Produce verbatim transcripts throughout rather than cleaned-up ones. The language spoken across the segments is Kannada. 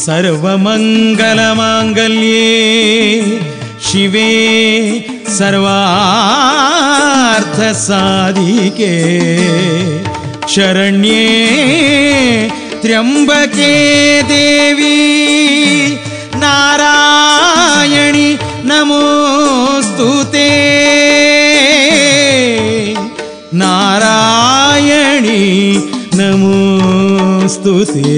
ಸರ್ವಮಂಗಲಮಾಂಗಲ್ಯೇ ಶಿವೇ ಸರ್ವಾರ್ಥ ಸಾಧಿಕೆ ಶರಣ್ಯೇ ತ್ರ್ಯಂಬಕೆ ದೇವಿ ನಾರಾಯಣಿ ನಮೋಸ್ತುತೇ ನಾರಾಯಣಿ ನಮೋಸ್ತುತೇ.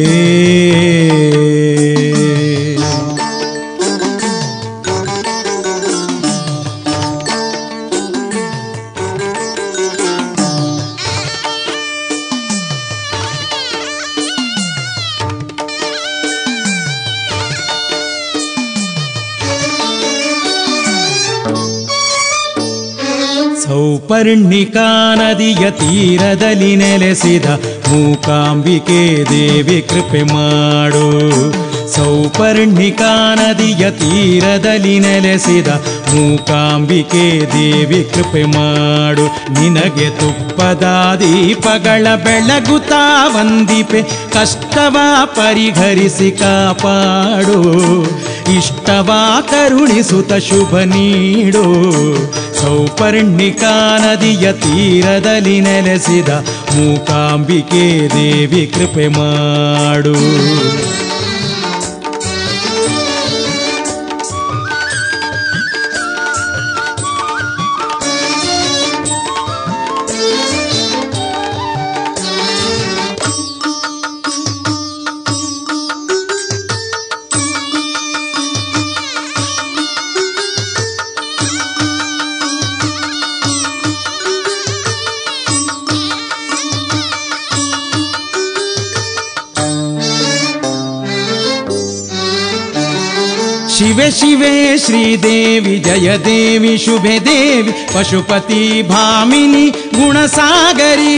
ಸೌಪರ್ಣಿಕಾ ನದಿಯ ತೀರದಲ್ಲಿ ನೆಲೆಸಿದ ಮೂಕಾಂಬಿಕೆ ದೇವಿ ಕೃಪೆ ಮಾಡು. ಸೌಪರ್ಣಿಕಾ ನದಿಯ ತೀರದಲ್ಲಿ ನೆಲೆಸಿದ ಮೂಕಾಂಬಿಕೆ ದೇವಿ ಕೃಪೆ ಮಾಡು. ನಿನಗೆ ತುಪ್ಪದ ದೀಪಗಳ ಬೆಳಗುತ್ತಾ ವಂದಿಪೆ, ಕಷ್ಟವ ಪರಿಹರಿಸಿ ಕಾಪಾಡು. ಇಷ್ಟವ ಕರುಣಿಸುತ್ತ ಶುಭ ನೀಡು. ಸೌಪರ್ಣಿಕಾ ನದಿಯ ತೀರದಲ್ಲಿ ನೆಲೆಸಿದ ಮೂಕಾಂಬಿಕೆ ದೇವಿ ಕೃಪೆ ಮಾಡು. ಶಿವೆ ಶಿವೆ ಶ್ರೀದೇವಿ ಜಯ ದೇವಿ ಶುಭೆ ದೇವಿ ಪಶುಪತಿ ಭಾಮಿನಿ ಗುಣಸಾಗರಿ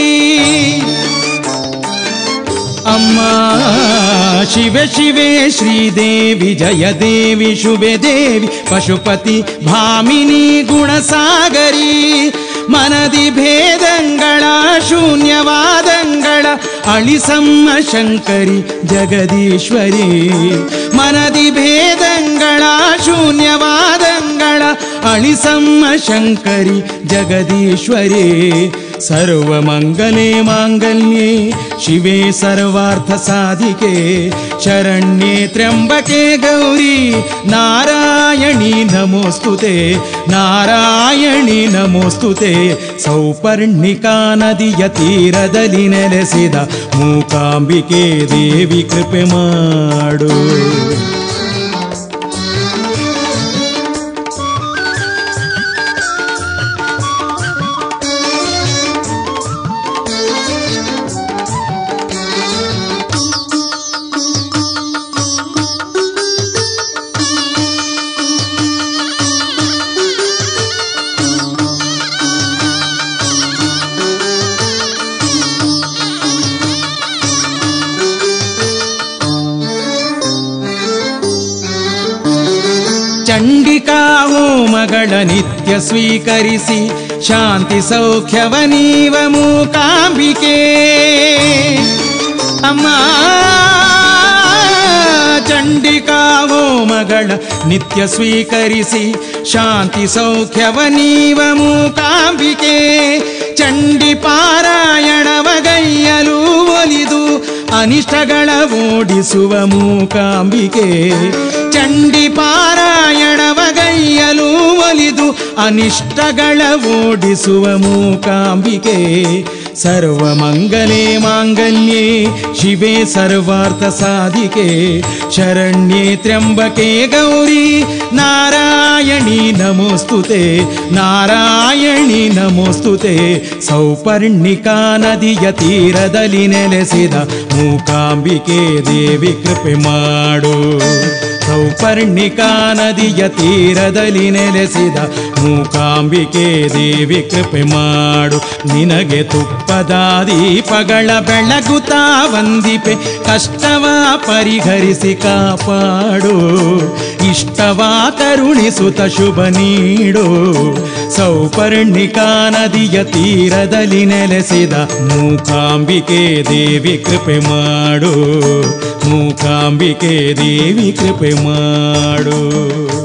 ಅಮ್ಮ. ಶಿವೆ ಶಿವೆ ಶ್ರೀದೇವಿ ಜಯ ದೇವಿ ಶುಭೆ ದೇವಿ ಪಶುಪತಿ ಭಾಮಿನಿ ಗುಣಸಾಗರಿ. ಮನದಿ ಭೇದಂಗಳ ಶೂನ್ಯವಾದಂಗಳ ಅಳಿಸಮ್ಮ ಶಂಕರಿ ಜಗದೀಶ್ವರಿ. ಮನದಿ ಭೇದಂಗಳ ಶೂನ್ಯವಾದಂಗಳ ಅಳಿಸಮ್ಮ ಶಂಕರಿ ಜಗದೀಶ್ವರಿ. ಸರ್ವಮಂಗಲೇ ಮಾಂಗಲ್ಯೇ ಶಿವೇ ಸರ್ವಾರ್ಥ ಸಾಧಿಕೆ ಶರಣ್ಯೇ ತ್ರ್ಯಂಬಕೆ ಗೌರಿ ನಾರಾಯಣಿ ನಮೋಸ್ತುತೆ ನಾರಾಯಣಿ ನಮೋಸ್ತುತೆ. ಸೌಪರ್ಣಿಕಾ ನದಿಯ ತೀರದಲ್ಲಿ ನೆಲೆಸಿದ ಮೂಕಾಂಬಿಕೆ ದೇವಿ ಕೃಪೆ ಮಾಡು. ಚಂಡಿಕಾ ಹೋಮಗಳ ನಿತ್ಯ ಸ್ವೀಕರಿಸಿ ಶಾಂತಿ ಸೌಖ್ಯವ ನೀವ ಮೂಕಾಂಬಿಕೆ ಅಮ್ಮ. ಚಂಡಿಕಾ ಹೋಮಗಳ ನಿತ್ಯ ಸ್ವೀಕರಿಸಿ ಶಾಂತಿ ಸೌಖ್ಯವ ನೀವ ಮೂಕಾಂಬಿಕೆ. ಚಂಡಿ ಪಾರಾಯಣವ ಗೈಯಲು ಒಲಿದು ಅನಿಷ್ಟಗಳ ಓಡಿಸುವ ಮೂಕಾಂಬಿಕೆ. ಚಂಡಿ ಪಾರಾಯಣವ ಗೈಯಲು ಒಲಿದು ಅನಿಷ್ಟಗಳ ಓಡಿಸುವ ಮೂಕಾಂಬಿಕೆ. ಸರ್ವಮಂಗಲೇ ಮಾಂಗಲ್ಯೇ ಶಿವೇ ಸರ್ವಾರ್ಥ ಸಾಧಿಕೆ ಶರಣ್ಯೇ ತ್ರ್ಯಂಬಕೆ ಗೌರಿ ನಾರಾಯಣಿ ನಮೋಸ್ತುತೆ ನಾರಾಯಣಿ ನಮೋಸ್ತುತೆ. ಸೌಪರ್ಣಿಕಾ ನದಿಯ ತೀರದಲ್ಲಿ ನೆಲೆಸಿದ ಮೂಕಾಂಬಿಕೆ ದೇವಿ ಕೃಪೆ ಮಾಡು. ಸೌಪರ್ಣಿಕಾ ನದಿಯ ತೀರದಲ್ಲಿ ನೆಲೆಸಿದ ಮೂಕಾಂಬಿಕೆ ದೇವಿ ಕೃಪೆ ಮಾಡು. ನಿನಗೆ ತುಪ್ಪದ ದೀಪಗಳ ಬೆಳಗುತ್ತಾ ವಂದಿಪೆ, ಕಷ್ಟವ ಪರಿಹರಿಸಿ ಕಾಪಾಡು. ಇಷ್ಟವ ಕರುಣಿಸುತ್ತ ಶುಭ ನೀಡು. ಸೌಪರ್ಣಿಕಾ ನದಿಯ ತೀರದಲ್ಲಿ ನೆಲೆಸಿದ ಮೂಕಾಂಬಿಕೆ ದೇವಿ ಕೃಪೆ ಮಾಡು. ಮೂಕಾಂಬಿಕೆ ದೇವಿ ಕೃಪೆ ಮಾಡು.